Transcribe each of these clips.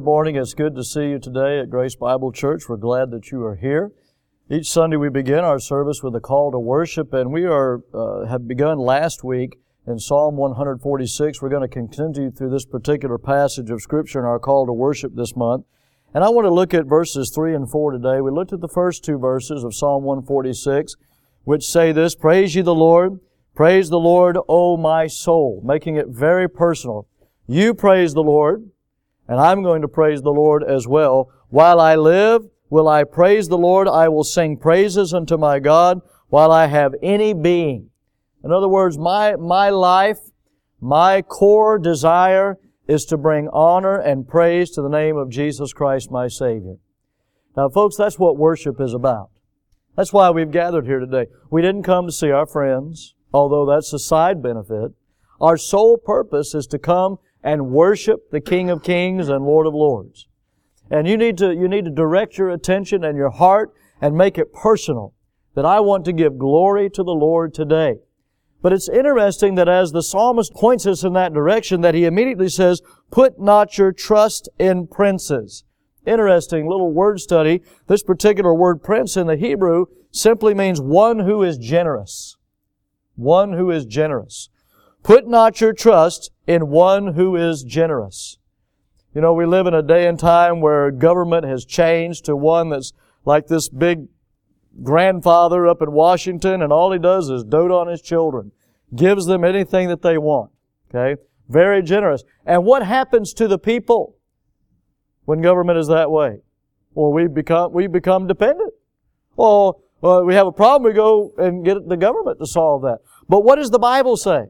good morning. It's good to see you today at Grace Bible Church. We're glad that you are here. Each Sunday we begin our service with a call to worship, and we have begun last week in Psalm 146. We're going to continue through this particular passage of Scripture in our call to worship this month. And I want to look at verses 3 and 4 today. We looked at the first two verses of Psalm 146, which say this: Praise ye the Lord, praise the Lord, O my soul, making it very personal. You praise the Lord, and I'm going to praise the Lord as well. While I live, will I praise the Lord. I will sing praises unto my God while I have any being. In other words, my life, my core desire is to bring honor and praise to the name of Jesus Christ, my Savior. Now, folks, that's what worship is about. That's why we've gathered here today. We didn't come to see our friends, although that's a side benefit. Our sole purpose is to come and worship the King of Kings and Lord of Lords. And you need to direct your attention and your heart and make it personal, that I want to give glory to the Lord today. But it's interesting that as the psalmist points us in that direction, that he immediately says, put not your trust in princes. Interesting little word study. This particular word prince in the Hebrew simply means one who is generous. One who is generous. Put not your trust in one who is generous. You know, we live in a day and time where government has changed to one that's like this big grandfather up in Washington, and all he does is dote on his children. Gives them anything that they want. Okay? Very generous. And what happens to the people when government is that way? Well, we become dependent. Well, we have a problem, we go and get the government to solve that. But what does the Bible say?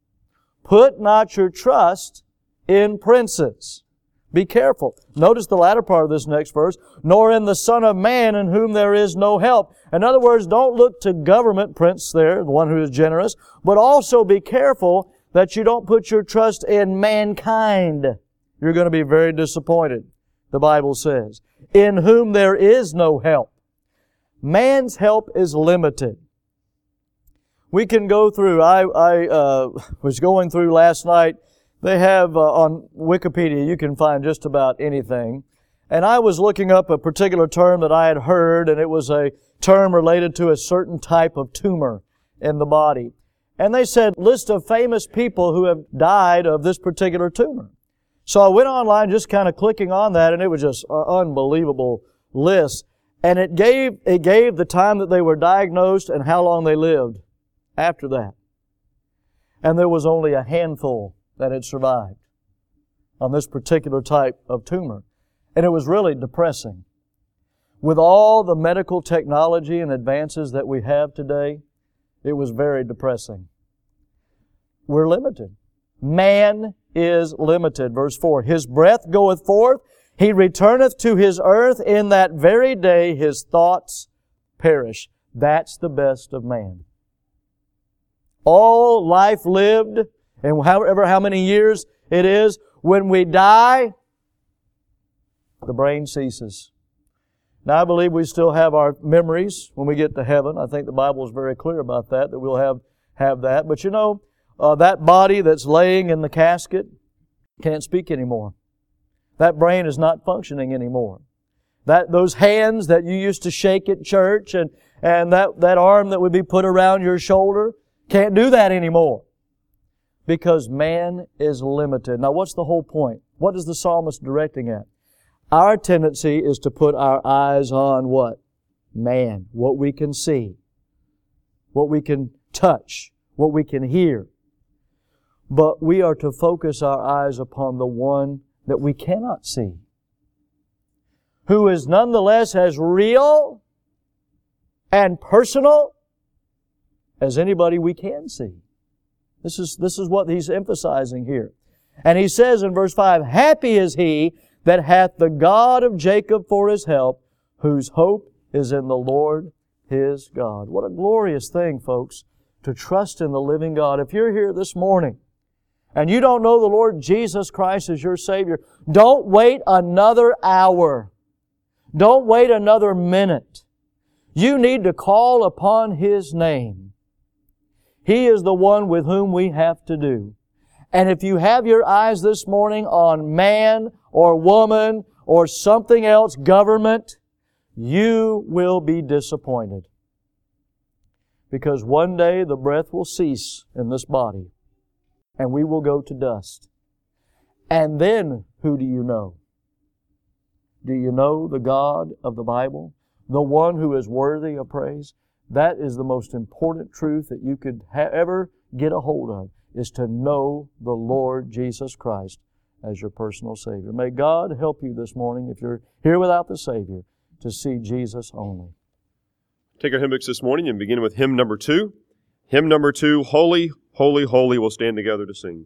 Put not your trust in princes. Be careful. Notice the latter part of this next verse. Nor in the Son of Man in whom there is no help. In other words, don't look to government, prince there, the one who is generous, but also be careful that you don't put your trust in mankind. You're going to be very disappointed, the Bible says. In whom there is no help. Man's help is limited. We can go through, I was going through last night. They have on Wikipedia, you can find just about anything. And I was looking up a particular term that I had heard, and it was a term related to a certain type of tumor in the body. And they said, list of famous people who have died of this particular tumor. So I went online just kind of clicking on that, and it was just an unbelievable list. And it gave the time that they were diagnosed and how long they lived after that. And there was only a handful that had survived on this particular type of tumor. And it was really depressing. With all the medical technology and advances that we have today, it was very depressing. We're limited. Man is limited. Verse 4, His breath goeth forth, He returneth to His earth, in that very day His thoughts perish. That's the best of man. All life lived, and how many years it is, when we die, the brain ceases. Now, I believe we still have our memories when we get to heaven. I think the Bible is very clear about that we'll have that. But you know, that body that's laying in the casket can't speak anymore. That brain is not functioning anymore. Those hands that you used to shake at church and that arm that would be put around your shoulder can't do that anymore. Because man is limited. Now, what's the whole point? What is the psalmist directing at? Our tendency is to put our eyes on what? Man. What we can see. What we can touch. What we can hear. But we are to focus our eyes upon the one that we cannot see. Who is nonetheless as real and personal as anybody we can see. This is what he's emphasizing here. And he says in verse 5, Happy is he that hath the God of Jacob for his help, whose hope is in the Lord his God. What a glorious thing, folks, to trust in the living God. If you're here this morning and you don't know the Lord Jesus Christ as your Savior, don't wait another hour. Don't wait another minute. You need to call upon His name. He is the one with whom we have to do. And if you have your eyes this morning on man or woman or something else, government, you will be disappointed. Because one day the breath will cease in this body and we will go to dust. And then who do you know? Do you know the God of the Bible? The one who is worthy of praise? That is the most important truth that you could ever get a hold of, is to know the Lord Jesus Christ as your personal Savior. May God help you this morning, if you're here without the Savior, to see Jesus only. Take our hymn books this morning and begin with hymn number 2. Hymn number 2, Holy, Holy, Holy. We'll stand together to sing.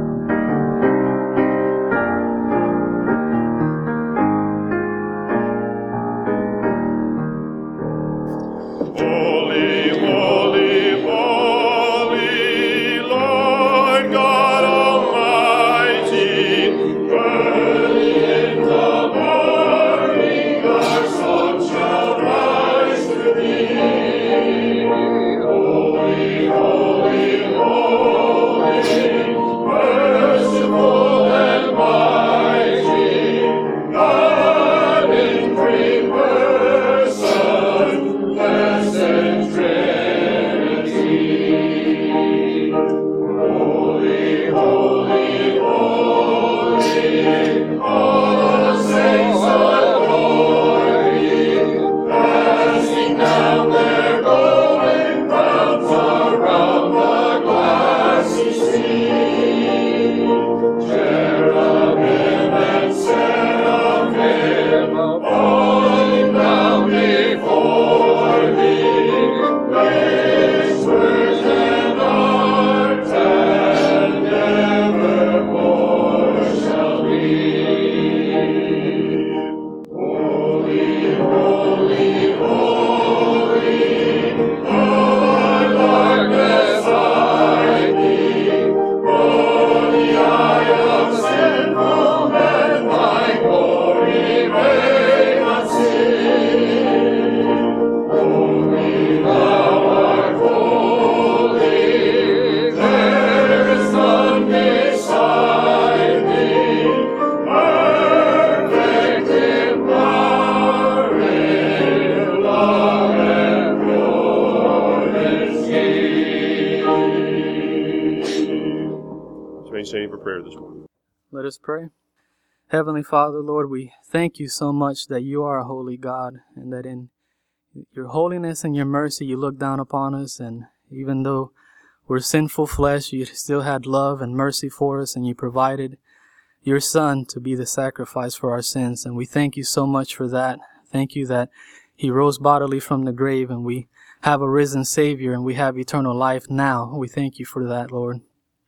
Standing for prayer this morning. Let us pray. Heavenly Father, Lord, we thank you so much that you are a holy God, and that in your holiness and your mercy you look down upon us, and even though we're sinful flesh, you still had love and mercy for us, and you provided your Son to be the sacrifice for our sins, and we thank you so much for that. Thank you that he rose bodily from the grave, and we have a risen Savior, and we have eternal life now. We thank you for that, Lord.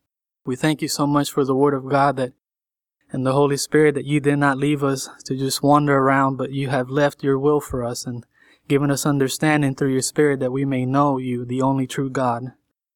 We thank you so much for the Word of God that and the Holy Spirit, that you did not leave us to just wander around, but you have left your will for us and given us understanding through your Spirit that we may know you, the only true God.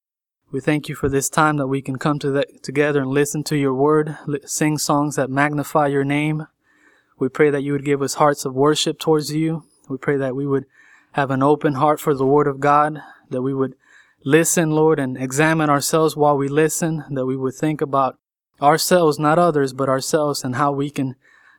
We thank you for this time that we can come together and listen to your Word, sing songs that magnify your name. We pray that you would give us hearts of worship towards you. We pray that we would have an open heart for the Word of God, that we would listen, Lord, and examine ourselves while we listen, that we would think about ourselves, not others, but ourselves, and how we can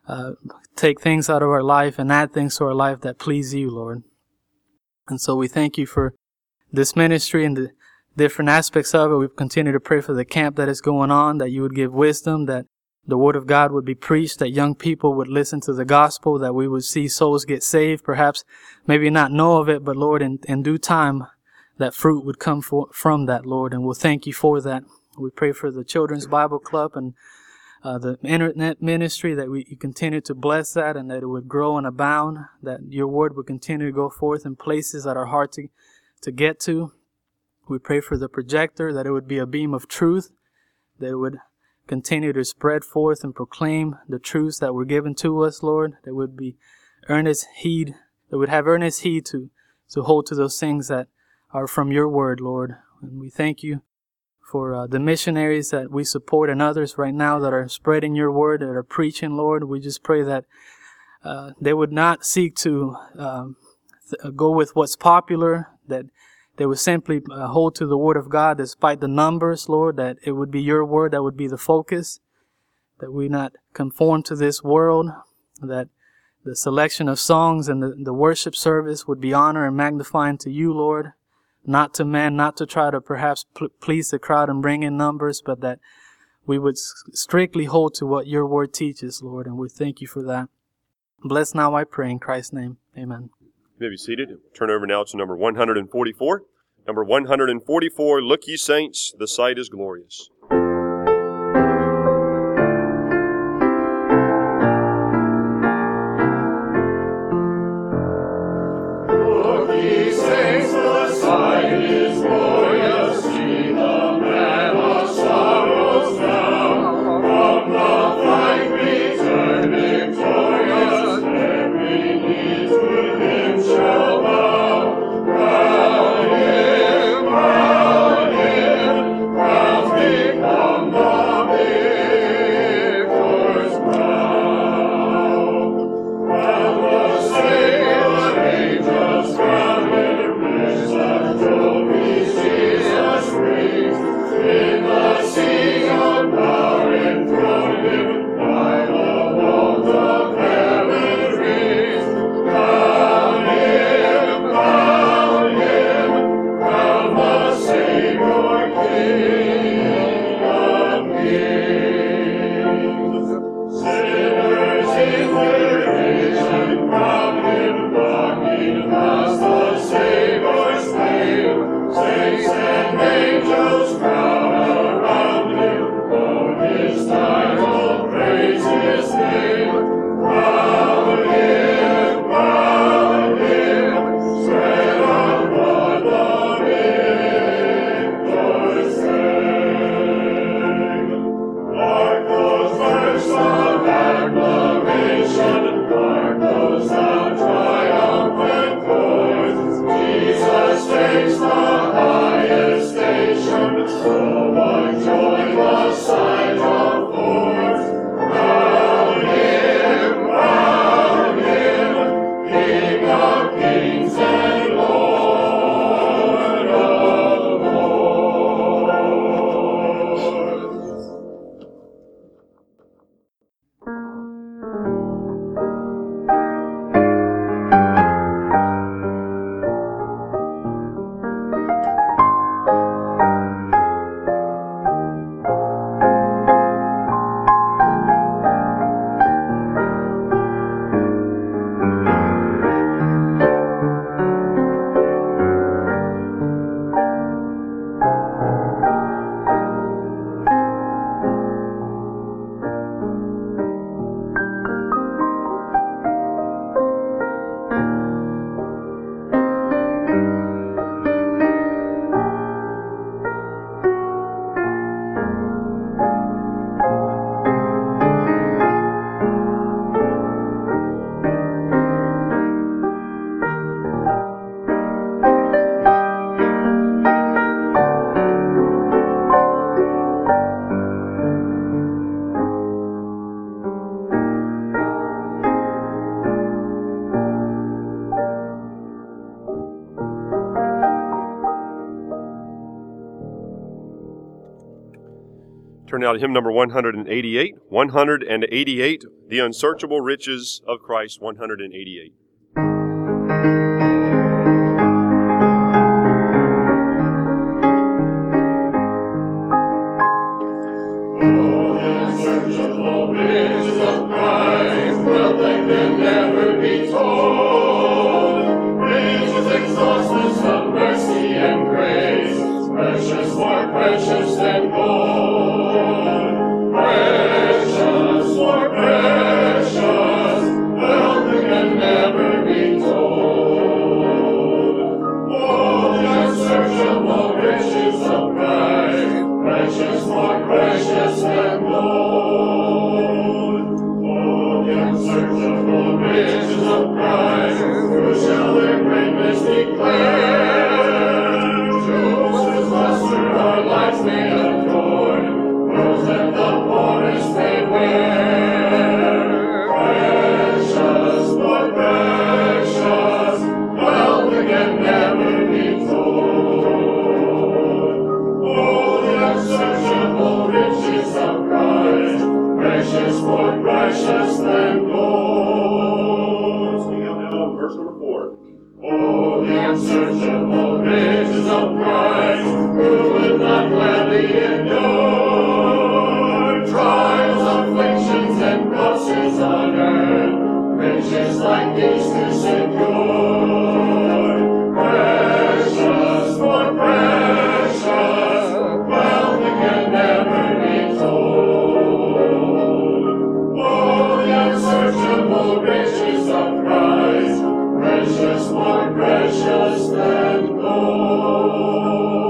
take things out of our life and add things to our life that please you, Lord. And so we thank you for this ministry and the different aspects of it. We continue to pray for the camp that is going on, that you would give wisdom, that the Word of God would be preached, that young people would listen to the gospel, that we would see souls get saved, perhaps maybe not know of it, but Lord, in due time, that fruit would come from that, Lord, and we'll thank you for that. We pray for the Children's Bible Club and the internet ministry, that you continue to bless that and that it would grow and abound, that your word would continue to go forth in places that are hard to get to. We pray for the projector, that it would be a beam of truth, that it would continue to spread forth and proclaim the truths that were given to us, Lord, that would be earnest heed, that would have earnest heed to hold to those things that are from your word, Lord. And we thank you for the missionaries that we support and others right now that are spreading your word, that are preaching, Lord. We just pray that they would not seek to go with what's popular, that they would simply hold to the word of God despite the numbers, Lord, that it would be your word that would be the focus, that we not conform to this world, that the selection of songs and the worship service would be honor and magnifying to you, Lord, not to man, not to try to perhaps please the crowd and bring in numbers, but that we would strictly hold to what your word teaches, Lord, and we thank you for that. Bless now, I pray, in Christ's name. Amen. You may be seated. Turn over now to number 144. Number 144, Look ye saints, the sight is glorious. Look ye saints, the sight is glorious, see the man of sorrows now, from the fight return victorious, every knee to him shall bow. Crown him, crowns become the victor's crown. Crown the Savior, angels crown him, risen trophies Jesus brings, in the sea of power enthroned him, by the walls of heaven rings. Crown him, crown the Savior, King of kings. Sinners in derision crown him, longing past the Savior's name. Saints and angels crowd around him, Lord his title, praise his name. Crown him, spread abroad the victor's fame. Mark those verses of acclamation, mark those the triumphant chords. Jesus takes the highest station, so what joy the sight affords. Crown him, King of kings and Lord of lords. Turn now to hymn number 188. 188, The Unsearchable Riches of Christ, 188. Unsearchable riches of Christ, wealth that can never be told. Riches exhaustless of mercy and grace, precious, more precious than gold. Precious, more precious, wealth that can never be told. Oh, the unsearchable riches of Christ, precious, more precious than gold. Oh, the unsearchable riches of Christ, who shall their greatness declare? Whose luster our lives may adorn, rose that the poorest may wear. Precious, more precious, wealth that can never be told. Oh, the unsearchable riches of Christ, precious, unsearchable riches of Christ, who would not gladly endure trials, afflictions, and crosses on earth, riches like these to secure. Precious, more precious, wealth that can never be told. Oh, the unsearchable riches of Christ, precious, more precious than gold.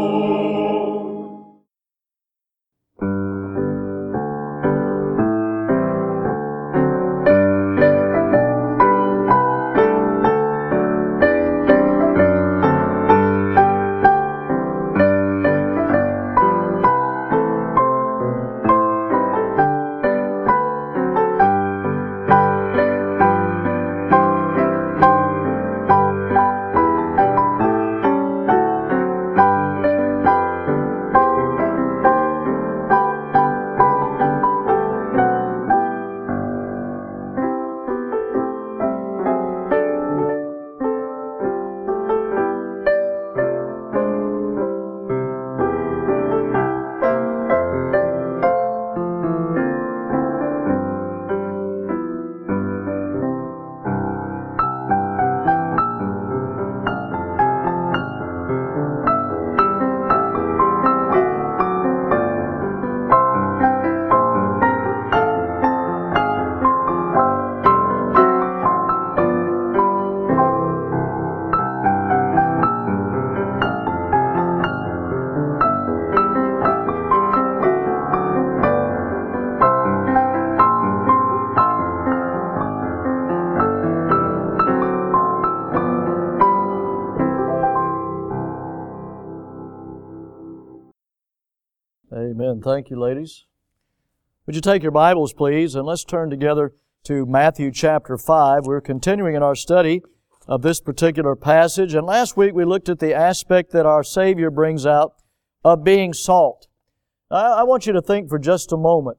Amen. Thank you, ladies. Would you take your Bibles, please, and let's turn together to Matthew chapter 5. We're continuing in our study of this particular passage, and last week we looked at the aspect that our Savior brings out of being salt. I want you to think for just a moment.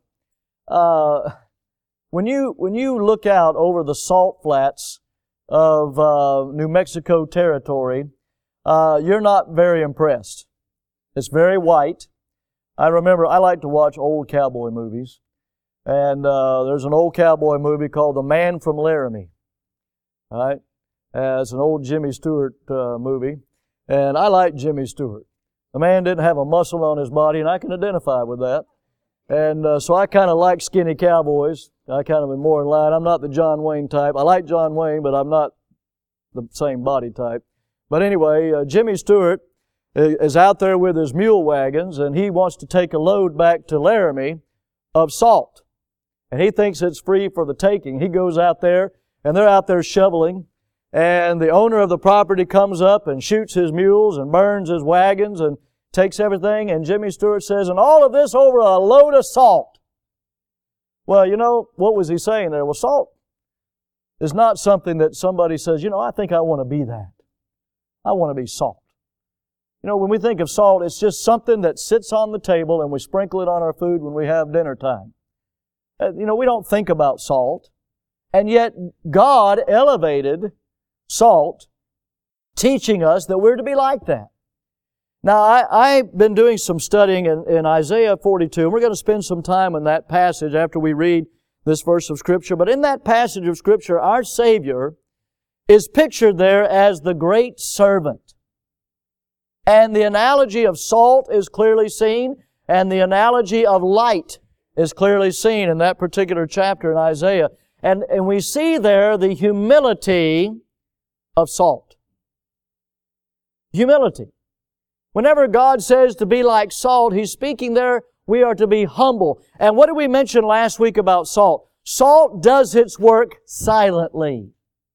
When you look out over the salt flats of New Mexico territory, you're not very impressed. It's very white. I remember I like to watch old cowboy movies, and there's an old cowboy movie called The Man from Laramie. All right, it's an old Jimmy Stewart movie, and I like Jimmy Stewart. The man didn't have a muscle on his body, and I can identify with that. And so I kind of like skinny cowboys. I kind of am more in line. I'm not the John Wayne type. I like John Wayne, but I'm not the same body type. But anyway, Jimmy Stewart is out there with his mule wagons, and he wants to take a load back to Laramie of salt. And he thinks it's free for the taking. He goes out there, and they're out there shoveling, and the owner of the property comes up and shoots his mules and burns his wagons and takes everything, and Jimmy Stewart says, and all of this over a load of salt. Well, you know, what was he saying there? Well, salt is not something that somebody says, you know, I think I want to be that. I want to be salt. You know, when we think of salt, it's just something that sits on the table and we sprinkle it on our food when we have dinner time. You know, we don't think about salt. And yet, God elevated salt, teaching us that we're to be like that. Now, I've been doing some studying in Isaiah 42, and we're going to spend some time in that passage after we read this verse of Scripture. But in that passage of Scripture, our Savior is pictured there as the great servant. And the analogy of salt is clearly seen, and the analogy of light is clearly seen in that particular chapter in Isaiah. And we see there the humility of salt. Humility. Whenever God says to be like salt, He's speaking there, we are to be humble. And what did we mention last week about salt? Salt does its work silently.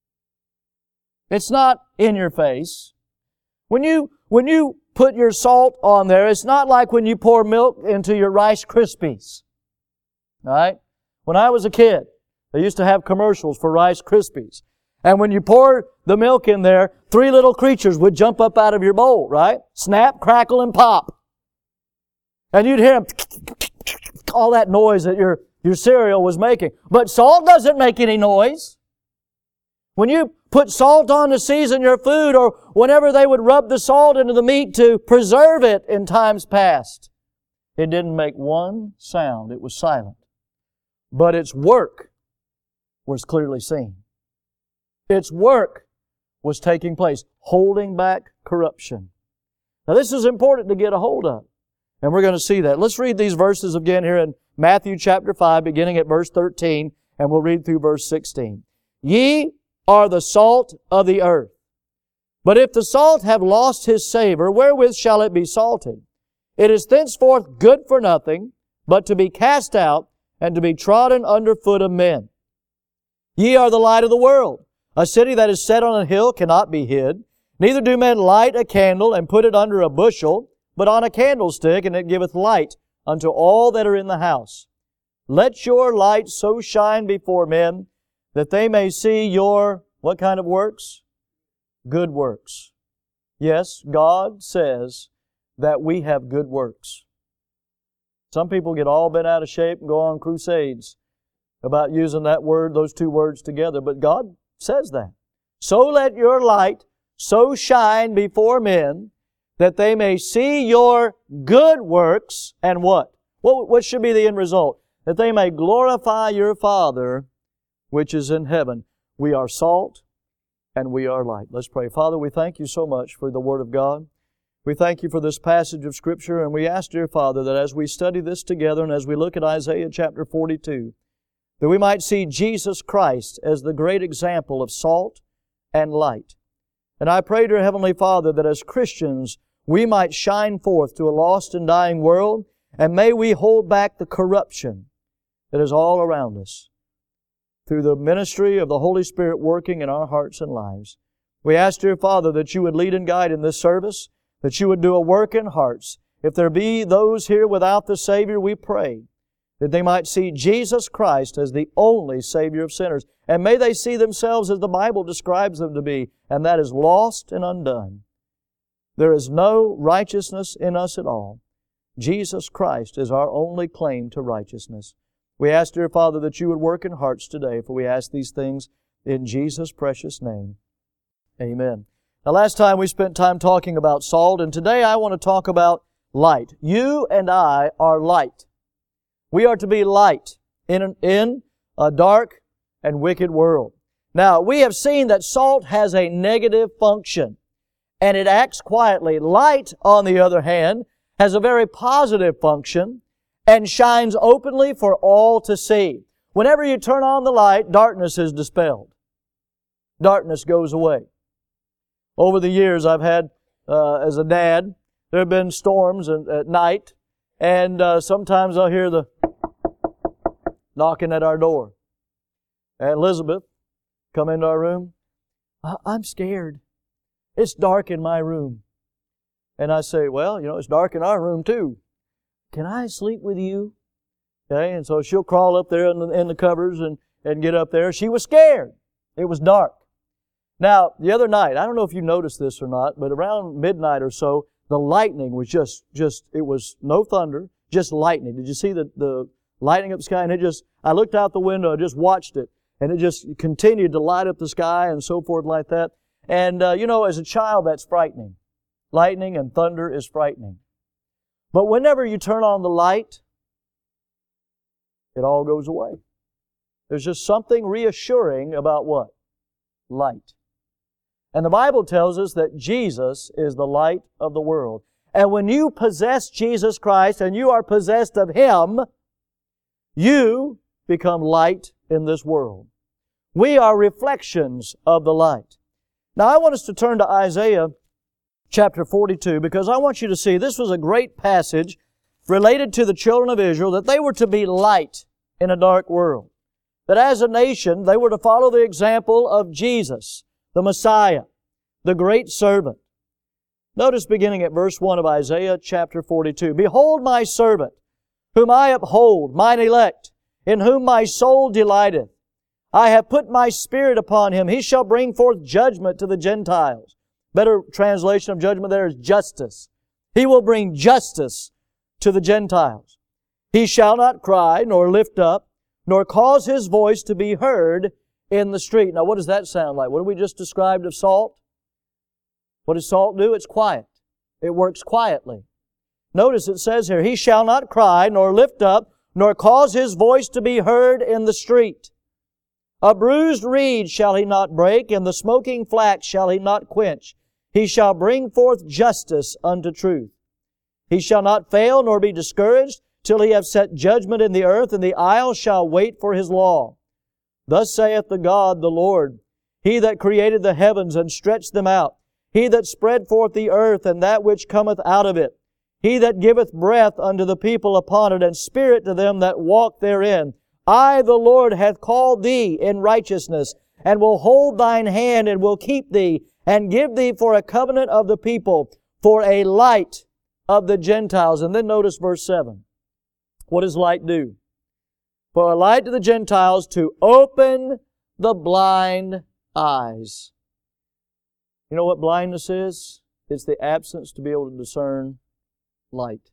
It's not in your face. When you put your salt on there, it's not like when you pour milk into your Rice Krispies. All right? When I was a kid, they used to have commercials for Rice Krispies. And when you pour the milk in there, 3 little creatures would jump up out of your bowl, right? Snap, crackle, and pop. And you'd hear them, all that noise that your cereal was making. But salt doesn't make any noise. When you put salt on to season your food, or whenever they would rub the salt into the meat to preserve it in times past. It didn't make one sound. It was silent. But its work was clearly seen. Its work was taking place, holding back corruption. Now this is important to get a hold of, and we're going to see that. Let's read these verses again here in Matthew chapter 5, beginning at verse 13, and we'll read through verse 16. Ye are the salt of the earth. But if the salt have lost his savor, wherewith shall it be salted? It is thenceforth good for nothing, but to be cast out, and to be trodden under foot of men. Ye are the light of the world. A city that is set on a hill cannot be hid. Neither do men light a candle and put it under a bushel, but on a candlestick, and it giveth light unto all that are in the house. Let your light so shine before men, that they may see your, what kind of works? Good works. Yes, God says that we have good works. Some people get all bent out of shape and go on crusades about using that word, those two words together, but God says that. So let your light so shine before men, that they may see your good works, and what? What should be the end result? That they may glorify your Father which is in heaven. We are salt and we are light. Let's pray. Father, we thank you so much for the Word of God. We thank you for this passage of Scripture, and we ask, dear Father, that as we study this together and as we look at Isaiah chapter 42, that we might see Jesus Christ as the great example of salt and light. And I pray, dear Heavenly Father, that as Christians we might shine forth to a lost and dying world, and may we hold back the corruption that is all around us through the ministry of the Holy Spirit working in our hearts and lives. We ask, dear Father, that you would lead and guide in this service, that you would do a work in hearts. If there be those here without the Savior, we pray that they might see Jesus Christ as the only Savior of sinners. And may they see themselves as the Bible describes them to be, and that is lost and undone. There is no righteousness in us at all. Jesus Christ is our only claim to righteousness. We ask, dear Father, that you would work in hearts today, for we ask these things in Jesus' precious name. Amen. Now, last time we spent time talking about salt, and today I want to talk about light. You and I are light. We are to be light in a dark and wicked world. Now, we have seen that salt has a negative function, and it acts quietly. Light, on the other hand, has a very positive function and shines openly for all to see. Whenever you turn on the light, darkness is dispelled. Darkness goes away. Over the years I've had, as a dad, there have been storms at night, and sometimes I'll hear the knocking at our door. And Elizabeth come into our room. I'm scared. It's dark in my room. And I say, well, it's dark in our room too. Can I sleep with you? Okay, and so she'll crawl up there in the covers and get up there. She was scared. It was dark. Now, the other night, I don't know if you noticed this or not, but around midnight or so, the lightning was just it was no thunder, just lightning. Did you see the lightning up the sky? And I looked out the window, I just watched it, and it just continued to light up the sky and so forth like that. And, as a child, that's frightening. Lightning and thunder is frightening. But whenever you turn on the light, it all goes away. There's just something reassuring about what? Light. And the Bible tells us that Jesus is the light of the world. And when you possess Jesus Christ and you are possessed of Him, you become light in this world. We are reflections of the light. Now I want us to turn to Isaiah chapter 42, because I want you to see this was a great passage related to the children of Israel, that they were to be light in a dark world. That as a nation, they were to follow the example of Jesus, the Messiah, the great servant. Notice beginning at verse 1 of Isaiah chapter 42. Behold my servant, whom I uphold, mine elect, in whom my soul delighteth. I have put my Spirit upon him. He shall bring forth judgment to the Gentiles. Better translation of judgment there is justice. He will bring justice to the Gentiles. He shall not cry, nor lift up, nor cause his voice to be heard in the street. Now, what does that sound like? What did we just described of salt? What does salt do? It's quiet. It works quietly. Notice it says here, He shall not cry, nor lift up, nor cause His voice to be heard in the street. A bruised reed shall He not break, and the smoking flax shall He not quench. He shall bring forth justice unto truth. He shall not fail nor be discouraged till He have set judgment in the earth, and the isles shall wait for His law. Thus saith the God, the Lord, He that created the heavens and stretched them out, He that spread forth the earth and that which cometh out of it, He that giveth breath unto the people upon it, and spirit to them that walk therein. I, the Lord, hath called thee in righteousness, and will hold thine hand, and will keep thee, and give thee for a covenant of the people, for a light of the Gentiles. And then notice verse 7. What does light do? For a light to the Gentiles, to open the blind eyes. You know what blindness is? It's the absence to be able to discern light.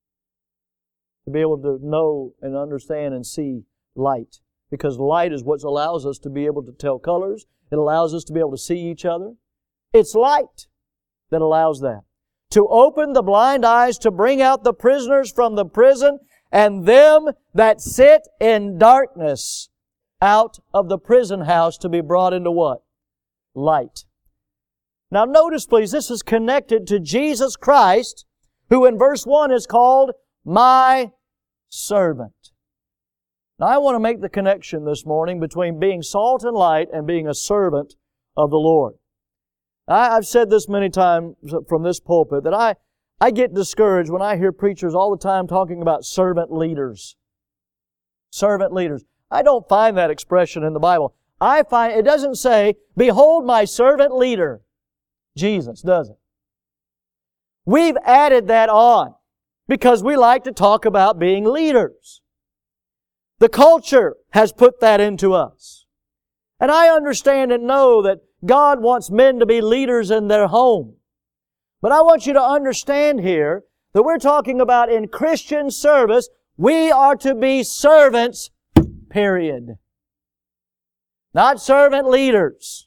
To be able to know and understand and see light. Because light is what allows us to be able to tell colors. It allows us to be able to see each other. It's light that allows that. To open the blind eyes, to bring out the prisoners from the prison, and them that sit in darkness out of the prison house to be brought into what? Light. Now notice please, this is connected to Jesus Christ, who in verse 1 is called my servant. Now I want to make the connection this morning between being salt and light and being a servant of the Lord. I've said this many times from this pulpit that I get discouraged when I hear preachers all the time talking about servant leaders. Servant leaders. I don't find that expression in the Bible. I find it doesn't say, behold my servant leader, Jesus, does it? We've added that on because we like to talk about being leaders. The culture has put that into us. And I understand and know that God wants men to be leaders in their home. But I want you to understand here that we're talking about in Christian service, we are to be servants, period. Not servant leaders.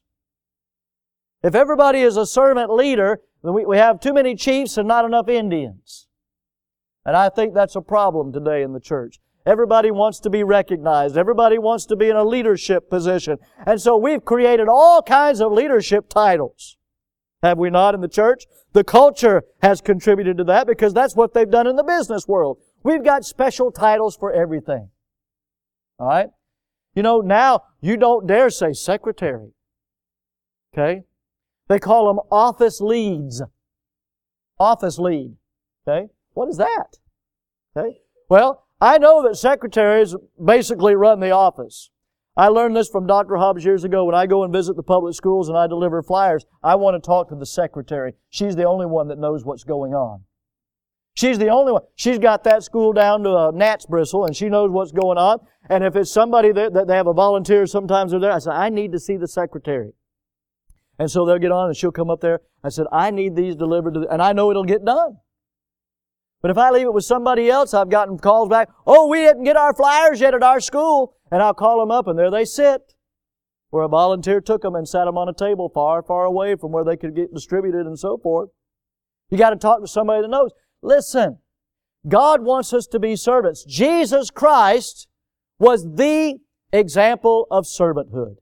If everybody is a servant leader, then we have too many chiefs and not enough Indians. And I think that's a problem today in the church. Everybody wants to be recognized. Everybody wants to be in a leadership position. And so we've created all kinds of leadership titles. Have we not in the church? The culture has contributed to that because that's what they've done in the business world. We've got special titles for everything. All right? You know, now you don't dare say secretary. Okay? They call them office leads. Office lead. Okay? What is that? Okay? Well, I know that secretaries basically run the office. I learned this from Dr. Hobbs years ago. When I go and visit the public schools and I deliver flyers, I want to talk to the secretary. She's the only one that knows what's going on. She's the only one. She's got that school down to a gnat's bristle and she knows what's going on. And if it's somebody that they have a volunteer, sometimes they're there. I say, I need to see the secretary. And so they'll get on and she'll come up there. I said, I need these delivered to and I know it'll get done. But if I leave it with somebody else, I've gotten calls back, oh, we didn't get our flyers yet at our school. And I'll call them up and there they sit. Where a volunteer took them and sat them on a table far, far away from where they could get distributed and so forth. You got to talk to somebody that knows. Listen, God wants us to be servants. Jesus Christ was the example of servanthood.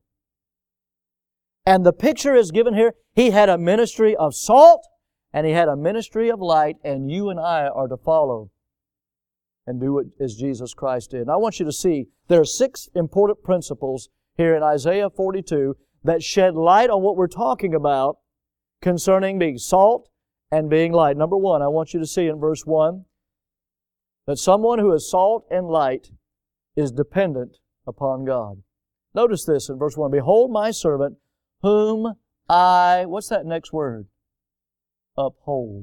And the picture is given here. He had a ministry of salt and He had a ministry of light, and you and I are to follow and do it as Jesus Christ did. And I want you to see there are 6 important principles here in Isaiah 42 that shed light on what we're talking about concerning being salt and being light. Number 1, I want you to see in verse 1 that someone who is salt and light is dependent upon God. Notice this in verse 1. Behold my servant whom I, what's that next word? Uphold.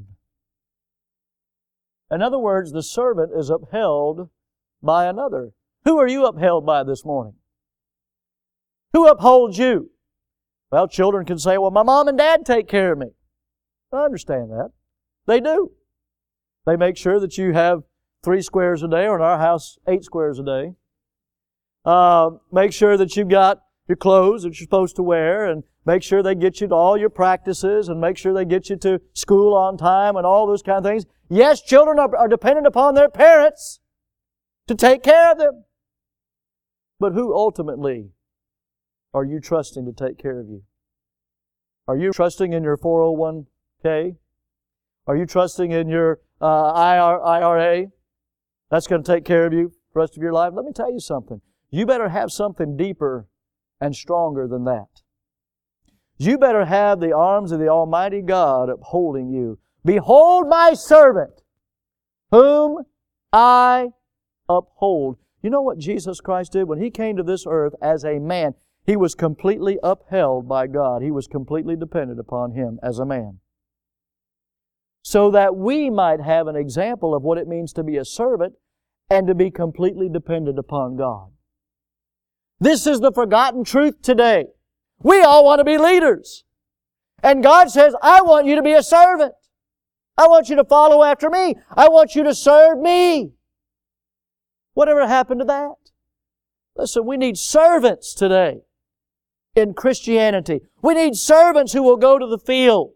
In other words, the servant is upheld by another. Who are you upheld by this morning? Who upholds you? Well, children can say, well, my mom and dad take care of me. I understand that. They do. They make sure that you have 3 squares a day, or in our house, 8 squares a day. Make sure that you've got your clothes that you're supposed to wear, and make sure they get you to all your practices, and make sure they get you to school on time, and all those kind of things. Yes, children are dependent upon their parents to take care of them. But who ultimately are you trusting to take care of you? Are you trusting in your 401k? Are you trusting in your IRA? That's going to take care of you the rest of your life? Let me tell you something. You better have something deeper and stronger than that. You better have the arms of the Almighty God upholding you. Behold my servant, whom I uphold. You know what Jesus Christ did? When He came to this earth as a man, He was completely upheld by God. He was completely dependent upon Him as a man. So that we might have an example of what it means to be a servant and to be completely dependent upon God. This is the forgotten truth today. We all want to be leaders. And God says, I want you to be a servant. I want you to follow after me. I want you to serve me. Whatever happened to that? Listen, we need servants today in Christianity. We need servants who will go to the field.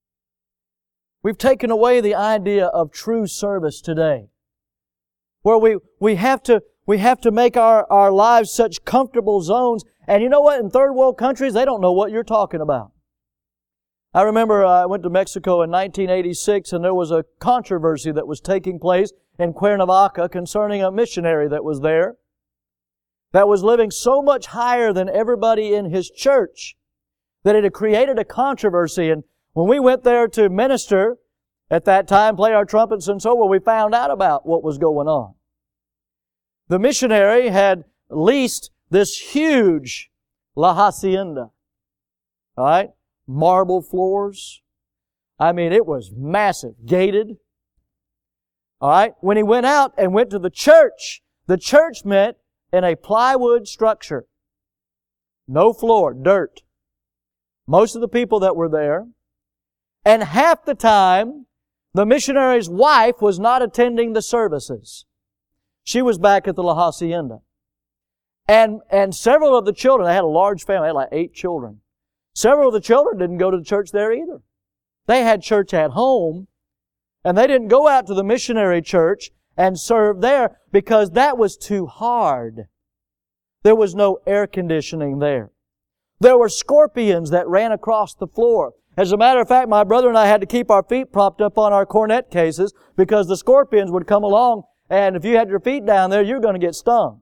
We've taken away the idea of true service today, where we have to make our lives such comfortable zones. And you know what? In third world countries, they don't know what you're talking about. I remember I went to Mexico in 1986, and there was a controversy that was taking place in Cuernavaca concerning a missionary that was there, that was living so much higher than everybody in his church that it had created a controversy. And when we went there to minister at that time, play our trumpets and so on, we found out about what was going on. The missionary had leased this huge La Hacienda. All right? Marble floors. I mean, it was massive. Gated. All right? When he went out and went to the church met in a plywood structure. No floor, dirt. Most of the people that were there. And half the time, the missionary's wife was not attending the services. She was back at the La Hacienda. And several of the children, they had a large family, they had like 8 children. Several of the children didn't go to church there either. They had church at home, and they didn't go out to the missionary church and serve there because that was too hard. There was no air conditioning there. There were scorpions that ran across the floor. As a matter of fact, my brother and I had to keep our feet propped up on our cornet cases because the scorpions would come along, and if you had your feet down there, you're going to get stung.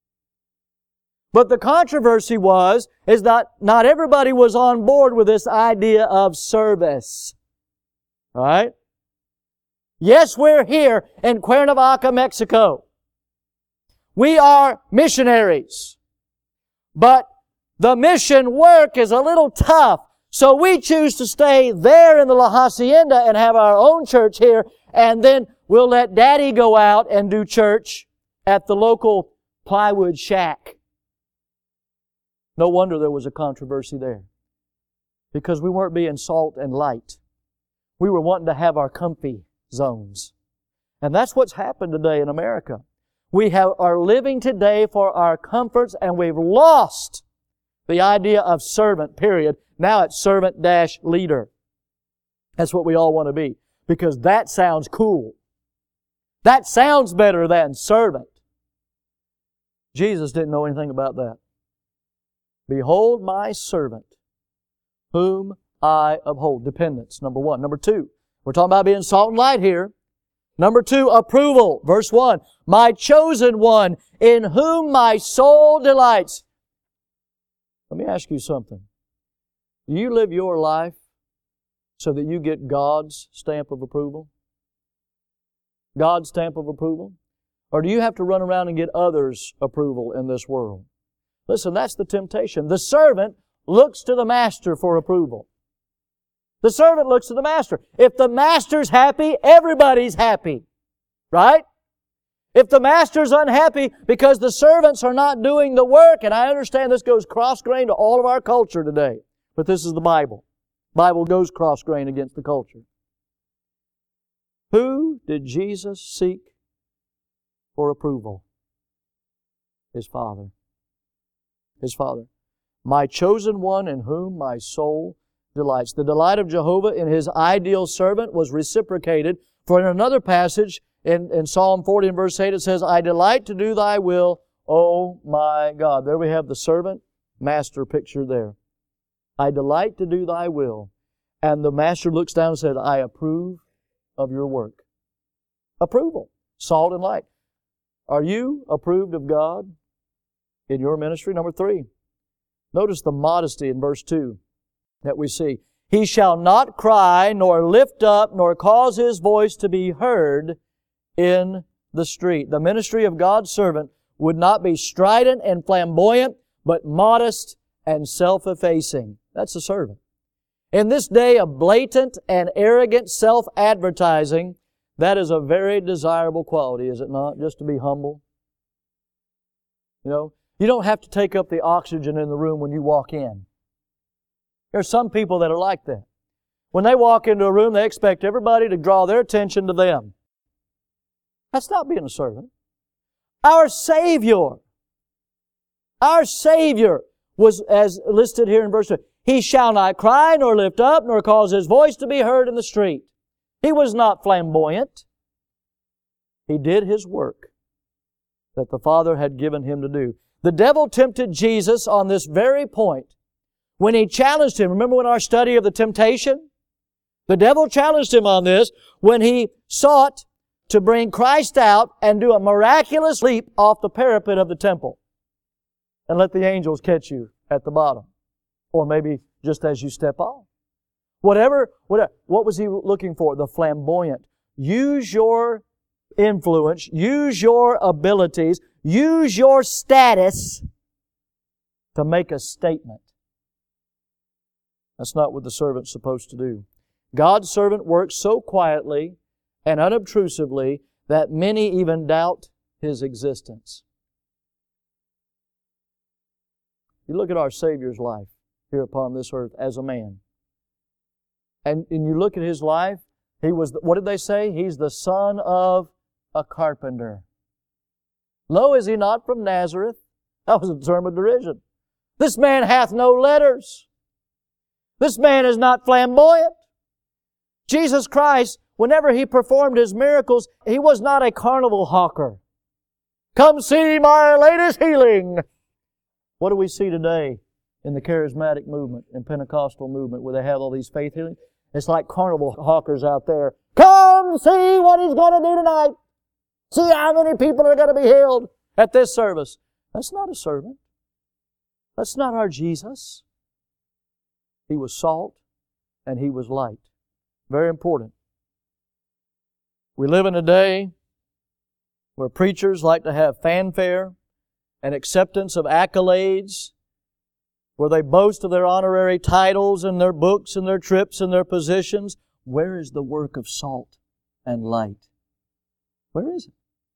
But the controversy is that not everybody was on board with this idea of service. All right? Yes, we're here in Cuernavaca, Mexico. We are missionaries. But the mission work is a little tough. So we choose to stay there in the La Hacienda and have our own church here, and then we'll let Daddy go out and do church at the local plywood shack. No wonder there was a controversy there. Because we weren't being salt and light. We were wanting to have our comfy zones. And that's what's happened today in America. We are living today for our comforts, and we've lost the idea of servant, period. Now it's servant-leader. That's what we all want to be. Because that sounds cool. That sounds better than servant. Jesus didn't know anything about that. Behold my servant, whom I uphold. Dependence, number 1. Number 2, we're talking about being salt and light here. Number 2, approval. Verse 1, my chosen one, in whom my soul delights. Let me ask you something. Do you live your life so that you get God's stamp of approval? God's stamp of approval? Or do you have to run around and get others' approval in this world? Listen, that's the temptation. The servant looks to the master for approval. The servant looks to the master. If the master's happy, everybody's happy. Right? If the master's unhappy because the servants are not doing the work, and I understand this goes cross-grain to all of our culture today, but this is the Bible. The Bible goes cross-grain against the culture. Who did Jesus seek for approval? His Father. His Father. My chosen one in whom my soul delights. The delight of Jehovah in His ideal servant was reciprocated. For in another passage, in Psalm 40 and verse 8, it says, I delight to do Thy will, O my God. There we have the servant master picture there. I delight to do Thy will. And the master looks down and said, I approve of your work. Approval. Salt and light. Are you approved of God in your ministry? Number 3. Notice the modesty in verse 2 that we see. He shall not cry, nor lift up, nor cause his voice to be heard in the street. The ministry of God's servant would not be strident and flamboyant, but modest and self-effacing. That's a servant. In this day of blatant and arrogant self-advertising, that is a very desirable quality, is it not? Just to be humble. You know, you don't have to take up the oxygen in the room when you walk in. There are some people that are like that. When they walk into a room, they expect everybody to draw their attention to them. That's not being a servant. Our Savior was, as listed here in verse 2, He shall not cry, nor lift up, nor cause His voice to be heard in the street. He was not flamboyant. He did His work that the Father had given Him to do. The devil tempted Jesus on this very point when he challenged Him. Remember in our study of the temptation? The devil challenged Him on this when he sought to bring Christ out and do a miraculous leap off the parapet of the temple and let the angels catch you at the bottom. Or maybe just as you step off. Whatever. What was he looking for? The flamboyant. Use your influence, use your abilities, use your status to make a statement. That's not what the servant's supposed to do. God's servant works so quietly and unobtrusively that many even doubt His existence. You look at our Savior's life here upon this earth as a man. And you look at His life, He was, what did they say? He's the son of a carpenter. Lo, is He not from Nazareth? That was a term of derision. This man hath no letters. This man is not flamboyant. Jesus Christ, whenever He performed His miracles, He was not a carnival hawker. Come see my latest healing. What do we see today in the charismatic movement and Pentecostal movement where they have all these faith healings? It's like carnival hawkers out there. Come see what He's going to do tonight. See how many people are going to be healed at this service. That's not a servant. That's not our Jesus. He was salt and He was light. Very important. We live in a day where preachers like to have fanfare and acceptance of accolades, where they boast of their honorary titles and their books and their trips and their positions. Where is the work of salt and light? Where is it?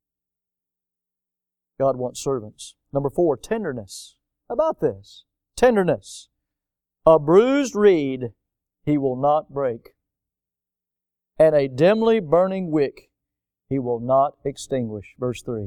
God wants servants. Number 4, tenderness. How about this? Tenderness. A bruised reed He will not break, and a dimly burning wick He will not extinguish. Verse 3.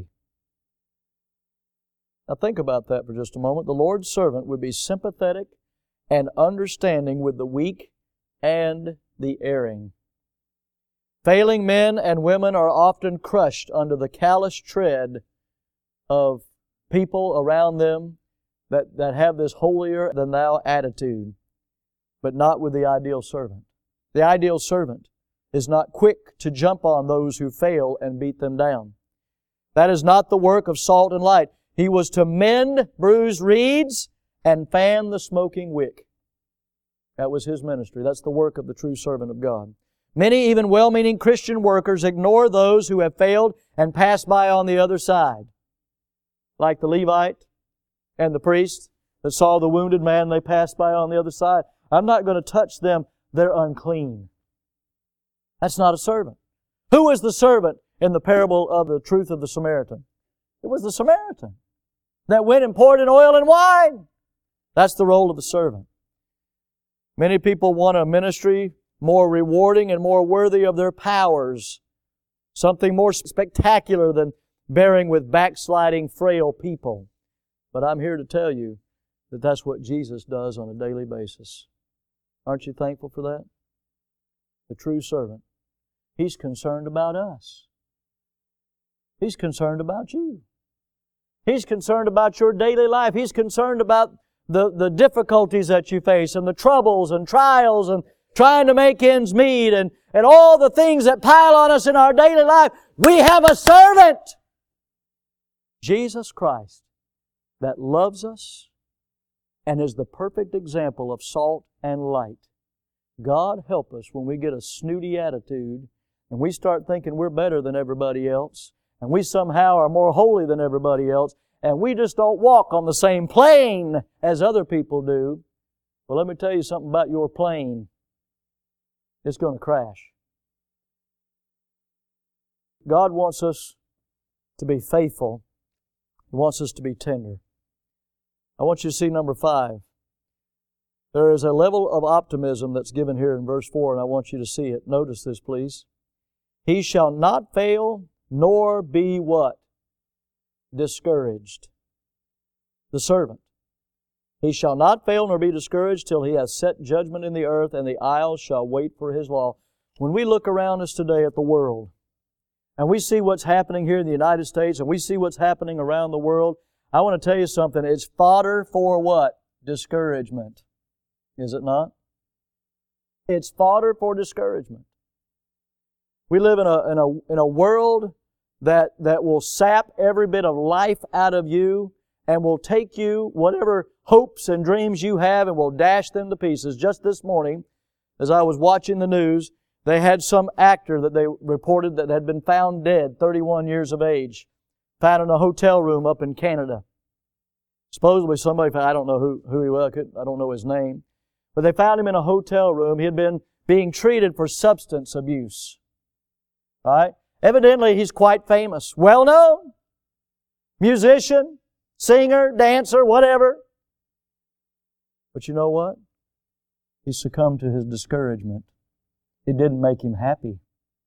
Now think about that for just a moment. The Lord's servant would be sympathetic and understanding with the weak and the erring. Failing men and women are often crushed under the callous tread of people around them that have this holier-than-thou attitude, but not with the ideal servant. The ideal servant is not quick to jump on those who fail and beat them down. That is not the work of salt and light. He was to mend bruised reeds and fan the smoking wick. That was His ministry. That's the work of the true servant of God. Many, even well-meaning Christian workers, ignore those who have failed and pass by on the other side. Like the Levite and the priest that saw the wounded man, they passed by on the other side. I'm not going to touch them. They're unclean. That's not a servant. Who was the servant in the parable of the truth of the Samaritan? It was the Samaritan that went and poured in oil and wine. That's the role of the servant. Many people want a ministry more rewarding and more worthy of their powers. Something more spectacular than bearing with backsliding, frail people. But I'm here to tell you that that's what Jesus does on a daily basis. Aren't you thankful for that? The true servant. He's concerned about us. He's concerned about you. He's concerned about your daily life. He's concerned about the difficulties that you face and the troubles and trials and trying to make ends meet and all the things that pile on us in our daily life. We have a servant, Jesus Christ, that loves us and is the perfect example of salt and light. God help us when we get a snooty attitude and we start thinking we're better than everybody else and we somehow are more holy than everybody else and we just don't walk on the same plane as other people do. Well, let me tell you something about your plane. It's going to crash. God wants us to be faithful. He wants us to be tender. I want you to see number 5. There is a level of optimism that's given here in verse 4, and I want you to see it. Notice this, please. He shall not fail, nor be what? Discouraged. The servant. He shall not fail nor be discouraged till he has set judgment in the earth, and the isles shall wait for his law. When we look around us today at the world, and we see what's happening here in the United States, and we see what's happening around the world, I want to tell you something. It's fodder for what? Discouragement. Is it not? It's fodder for discouragement. We live in a world that will sap every bit of life out of you and will take you, whatever hopes and dreams you have, and will dash them to pieces. Just this morning, as I was watching the news, they had some actor that they reported that had been found dead, 31 years of age, found in a hotel room up in Canada. Supposedly somebody, I don't know who he was, I don't know his name, but they found him in a hotel room. He had been being treated for substance abuse. All right? Evidently, he's quite famous, well-known, musician, singer, dancer, whatever. But you know what? He succumbed to his discouragement. It didn't make him happy.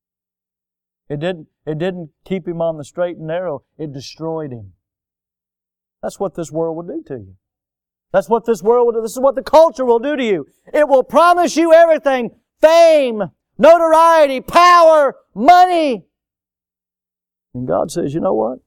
It didn't keep him on the straight and narrow. It destroyed him. That's what this world will do to you. That's what this world will do. This is what the culture will do to you. It will promise you everything. Fame, notoriety, power, money. And God says, you know what?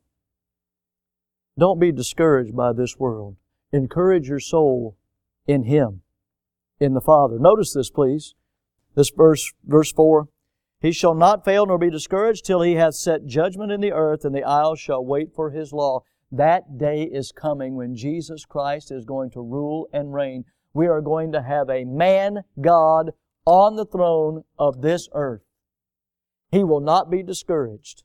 Don't be discouraged by this world. Encourage your soul in Him, in the Father. Notice this, please. This verse 4. He shall not fail nor be discouraged till He hath set judgment in the earth, and the isles shall wait for His law. That day is coming when Jesus Christ is going to rule and reign. We are going to have a man, God, on the throne of this earth. He will not be discouraged.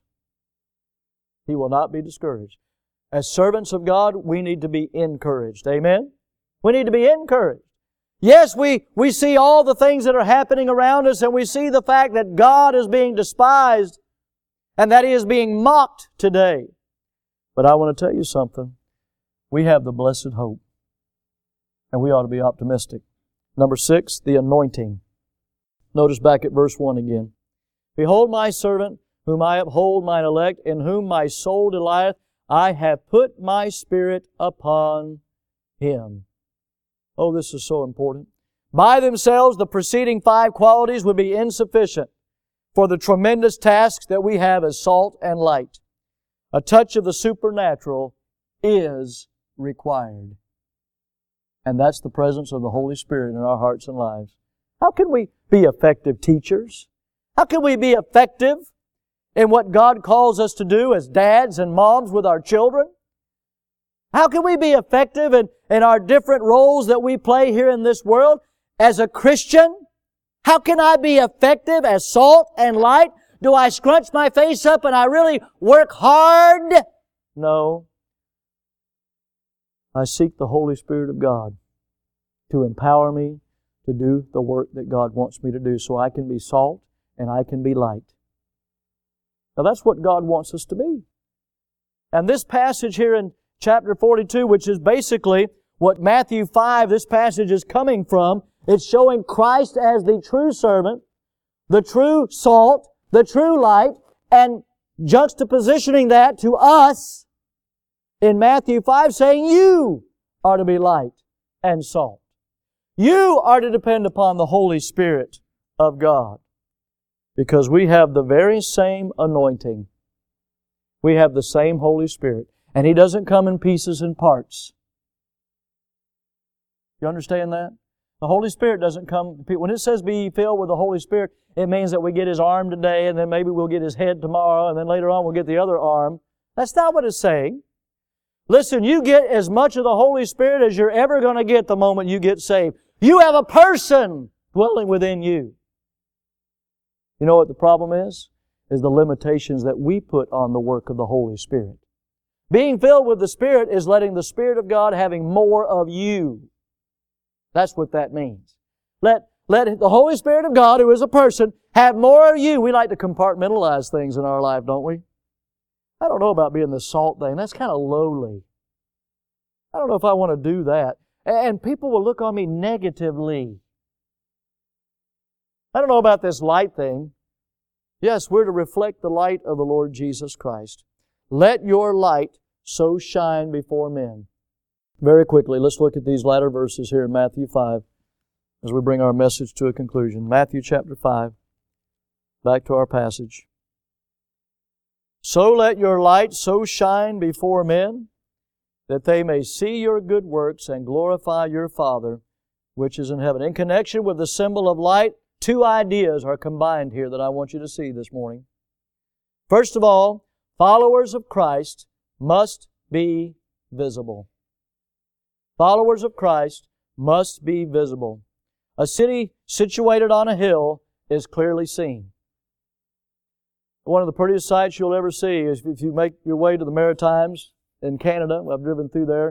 He will not be discouraged. As servants of God, we need to be encouraged. Amen? We need to be encouraged. Yes, we see all the things that are happening around us, and we see the fact that God is being despised and that He is being mocked today. But I want to tell you something. We have the blessed hope, and we ought to be optimistic. Number 6, the anointing. Notice back at verse 1 again. Behold my servant, whom I uphold, mine elect, in whom my soul delighteth. I have put my Spirit upon Him. Oh, this is so important. By themselves, the preceding 5 qualities would be insufficient for the tremendous tasks that we have as salt and light. A touch of the supernatural is required. And that's the presence of the Holy Spirit in our hearts and lives. How can we be effective teachers? How can we be effective in what God calls us to do as dads and moms with our children? How can we be effective in our different roles that we play here in this world as a Christian? How can I be effective as salt and light? Do I scrunch my face up and I really work hard? No. I seek the Holy Spirit of God to empower me to do the work that God wants me to do so I can be salt and I can be light. Now that's what God wants us to be. And this passage here in chapter 42, which is basically what Matthew 5, this passage is coming from, it's showing Christ as the true servant, the true salt, the true light, and juxtapositioning that to us in Matthew 5, saying you are to be light and salt. You are to depend upon the Holy Spirit of God because we have the very same anointing. We have the same Holy Spirit. And He doesn't come in pieces and parts. You understand that? The Holy Spirit doesn't come... When it says be filled with the Holy Spirit, it means that we get His arm today, and then maybe we'll get His head tomorrow, and then later on we'll get the other arm. That's not what it's saying. Listen, you get as much of the Holy Spirit as you're ever going to get the moment you get saved. You have a person dwelling within you. You know what the problem is? Is the limitations that we put on the work of the Holy Spirit. Being filled with the Spirit is letting the Spirit of God having more of you. That's what that means. Let the Holy Spirit of God, who is a person, have more of you. We like to compartmentalize things in our life, don't we? I don't know about being the salt thing. That's kind of lowly. I don't know if I want to do that. And people will look on me negatively. I don't know about this light thing. Yes, we're to reflect the light of the Lord Jesus Christ. Let your light so shine before men. Very quickly, let's look at these latter verses here in Matthew 5 as we bring our message to a conclusion. Matthew chapter 5, back to our passage. So let your light so shine before men that they may see your good works and glorify your Father which is in heaven. In connection with the symbol of light, two ideas are combined here that I want you to see this morning. First of all, followers of Christ must be visible. Followers of Christ must be visible. A city situated on a hill is clearly seen. One of the prettiest sights you'll ever see is if you make your way to the Maritimes in Canada. I've driven through there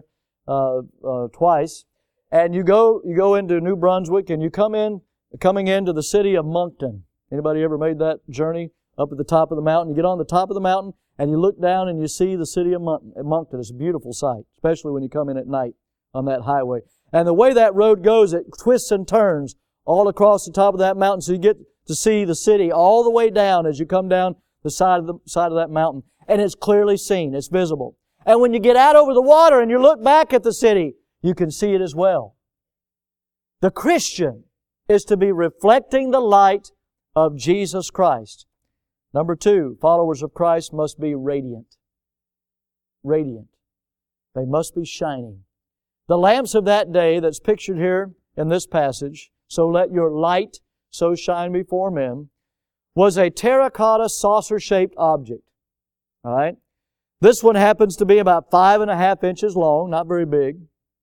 twice. And you go into New Brunswick and you coming into the city of Moncton. Anybody ever made that journey up at the top of the mountain? You get on the top of the mountain and you look down and you see the city of Moncton. It's a beautiful sight, especially when you come in at night on that highway. And the way that road goes, it twists and turns all across the top of that mountain, so you get to see the city all the way down as you come down the side of that mountain. And it's clearly seen. It's visible. And when you get out over the water and you look back at the city, you can see it as well. The Christian is to be reflecting the light of Jesus Christ. Number two, followers of Christ must be radiant. Radiant. They must be shining. The lamps of that day that's pictured here in this passage, so let your light so shine before men, was a terracotta saucer-shaped object. All right? This one happens to be about 5.5 inches long, not very big,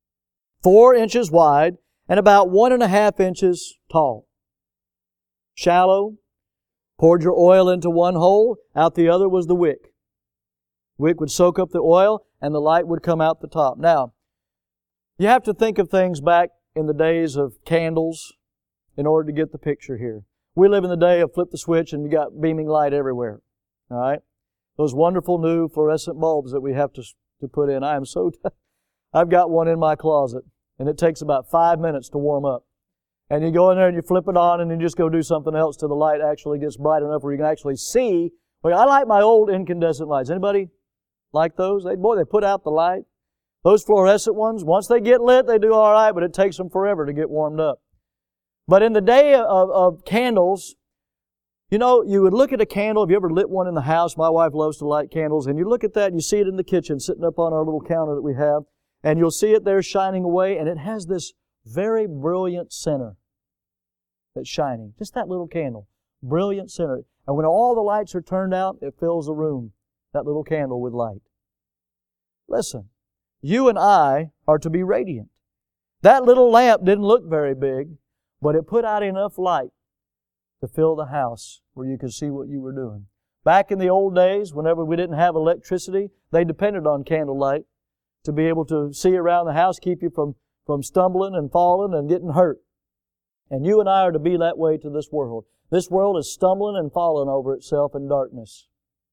4 inches wide, and about 1.5 inches tall. Shallow. Poured your oil into one hole, out the other was the wick. Wick would soak up the oil, and the light would come out the top. Now, you have to think of things back in the days of candles in order to get the picture here. We live in the day of flip the switch and you got beaming light everywhere. All right? Those wonderful new fluorescent bulbs that we have to put in. I've got one in my closet, and it takes about 5 minutes to warm up. And you go in there and you flip it on and you just go do something else till the light actually gets bright enough where you can actually see. Well, I like my old incandescent lights. Anybody like those? They put out the light. Those fluorescent ones, once they get lit, they do all right, but it takes them forever to get warmed up. But in the day of candles, you know, you would look at a candle. Have you ever lit one in the house? My wife loves to light candles. And you look at that and you see it in the kitchen sitting up on our little counter that we have. And you'll see it there shining away. And it has this very brilliant center that's shining. Just that little candle. Brilliant center. And when all the lights are turned out, it fills the room, that little candle, with light. Listen, you and I are to be radiant. That little lamp didn't look very big, but it put out enough light to fill the house where you could see what you were doing. Back in the old days, whenever we didn't have electricity, they depended on candlelight to be able to see around the house, keep you from stumbling and falling and getting hurt. And you and I are to be that way to this world. This world is stumbling and falling over itself in darkness.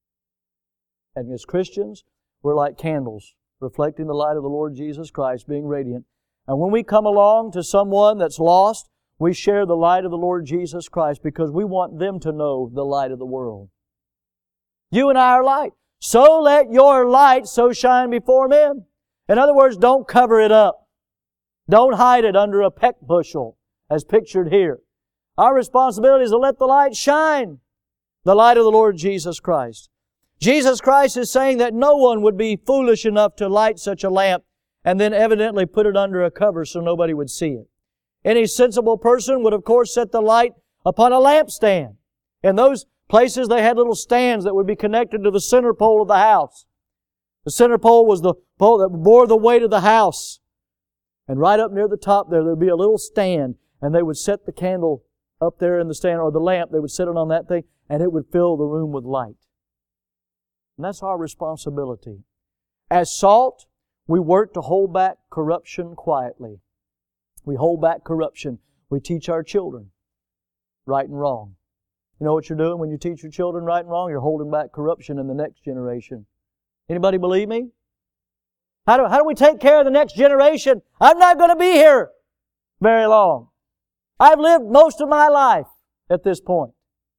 And as Christians, we're like candles, reflecting the light of the Lord Jesus Christ, being radiant. And when we come along to someone that's lost, we share the light of the Lord Jesus Christ because we want them to know the light of the world. You and I are light. So let your light so shine before men. In other words, don't cover it up. Don't hide it under a peck bushel, as pictured here. Our responsibility is to let the light shine, the light of the Lord Jesus Christ. Jesus Christ is saying that no one would be foolish enough to light such a lamp and then evidently put it under a cover so nobody would see it. Any sensible person would, of course, set the light upon a lampstand. In those places, they had little stands that would be connected to the center pole of the house. The center pole was the pole that bore the weight of the house. And right up near the top there would be a little stand, and they would set the candle up there in the stand, or the lamp, they would set it on that thing, and it would fill the room with light. And that's our responsibility. As salt, we work to hold back corruption quietly. We hold back corruption. We teach our children right and wrong. You know what you're doing when you teach your children right and wrong? You're holding back corruption in the next generation. Anybody believe me? How do we take care of the next generation? I'm not going to be here very long. I've lived most of my life at this point.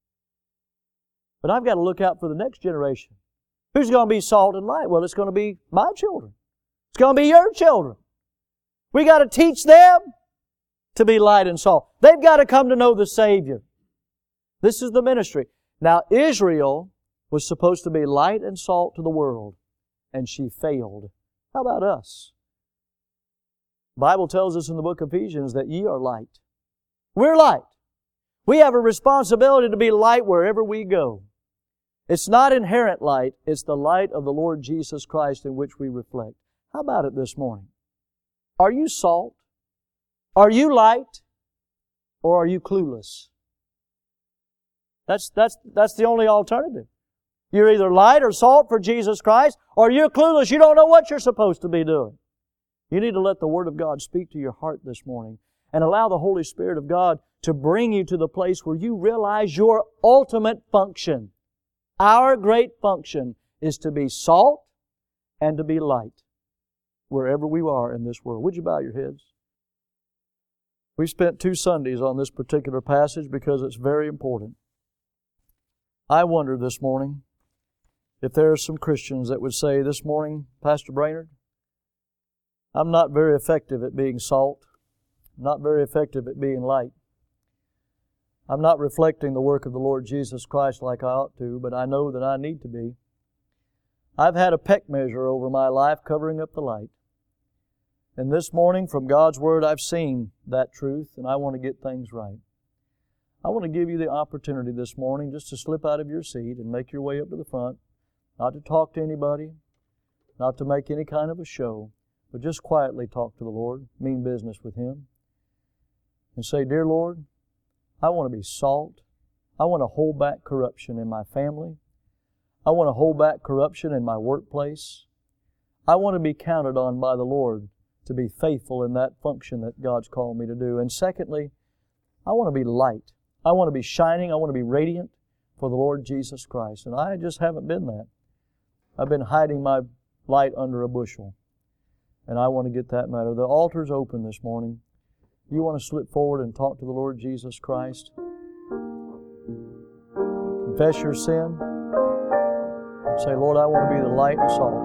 But I've got to look out for the next generation. Who's going to be salt and light? Well, it's going to be my children. It's going to be your children. We got to teach them to be light and salt. They've got to come to know the Savior. This is the ministry. Now, Israel was supposed to be light and salt to the world, and she failed. How about us? The Bible tells us in the book of Ephesians that ye are light. We're light. We have a responsibility to be light wherever we go. It's not inherent light, it's the light of the Lord Jesus Christ in which we reflect. How about it this morning? Are you salt? Are you light? Or are you clueless? That's the only alternative. You're either light or salt for Jesus Christ, or you're clueless. You don't know what you're supposed to be doing. You need to let the Word of God speak to your heart this morning and allow the Holy Spirit of God to bring you to the place where you realize your ultimate function. Our great function is to be salt and to be light wherever we are in this world. Would you bow your heads? We spent 2 Sundays on this particular passage because it's very important. I wonder this morning if there are some Christians that would say this morning, Pastor Brainerd, I'm not very effective at being salt. I'm not very effective at being light. I'm not reflecting the work of the Lord Jesus Christ like I ought to, but I know that I need to be. I've had a peck measure over my life covering up the light. And this morning from God's Word I've seen that truth, and I want to get things right. I want to give you the opportunity this morning just to slip out of your seat and make your way up to the front, not to talk to anybody, not to make any kind of a show, but just quietly talk to the Lord, mean business with Him, and say, Dear Lord, I want to be salt. I want to hold back corruption in my family. I want to hold back corruption in my workplace. I want to be counted on by the Lord to be faithful in that function that God's called me to do. And secondly, I want to be light. I want to be shining. I want to be radiant for the Lord Jesus Christ. And I just haven't been that. I've been hiding my light under a bushel. And I want to get that matter. The altar's open this morning. You want to slip forward and talk to the Lord Jesus Christ? Confess your sin. Say, Lord, I want to be the light and salt.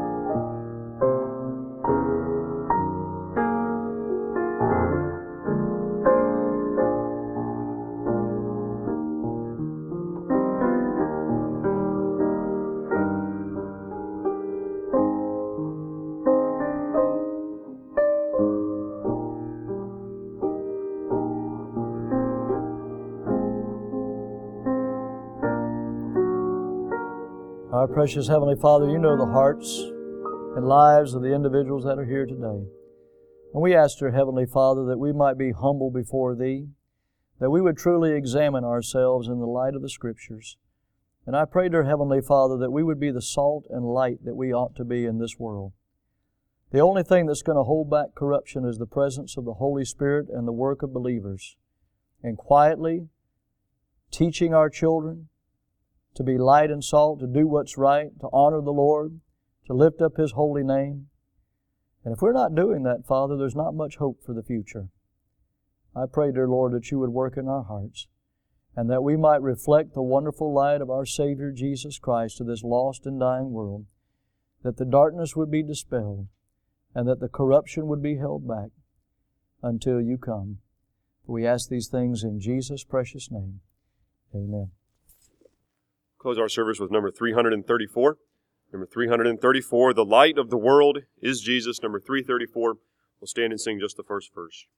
Our precious Heavenly Father, You know the hearts and lives of the individuals that are here today. And we ask, Dear Heavenly Father, that we might be humble before Thee, that we would truly examine ourselves in the light of the Scriptures. And I pray, Dear Heavenly Father, that we would be the salt and light that we ought to be in this world. The only thing that's going to hold back corruption is the presence of the Holy Spirit and the work of believers. And quietly teaching our children to be light and salt, to do what's right, to honor the Lord, to lift up His holy name. And if we're not doing that, Father, there's not much hope for the future. I pray, dear Lord, that You would work in our hearts and that we might reflect the wonderful light of our Savior Jesus Christ to this lost and dying world, that the darkness would be dispelled and that the corruption would be held back until you come. We ask these things in Jesus' precious name. Amen. Close our service with number 334. Number 334, the light of the world is Jesus. Number 334, we'll stand and sing just the first verse.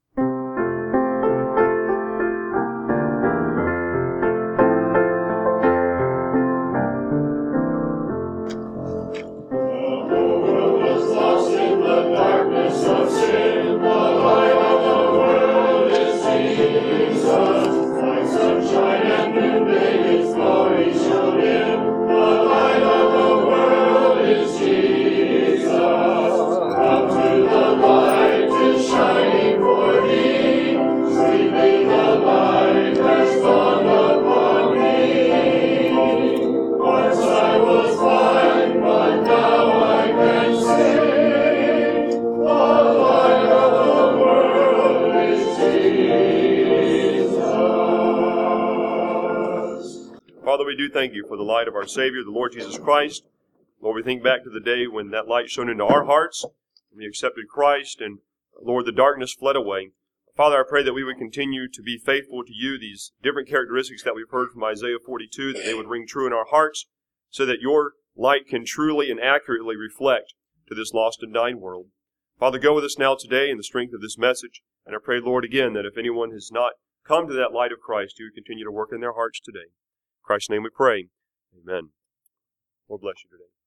Father, we do thank you for the light of our Savior, the Lord Jesus Christ. Lord, we think back to the day when that light shone into our hearts, and we accepted Christ, and Lord, the darkness fled away. Father, I pray that we would continue to be faithful to you, these different characteristics that we've heard from Isaiah 42, that they would ring true in our hearts, so that your light can truly and accurately reflect to this lost and dying world. Father, go with us now today in the strength of this message, and I pray, Lord, again, that if anyone has not come to that light of Christ, you would continue to work in their hearts today. In Christ's name we pray. Amen. Lord bless you today.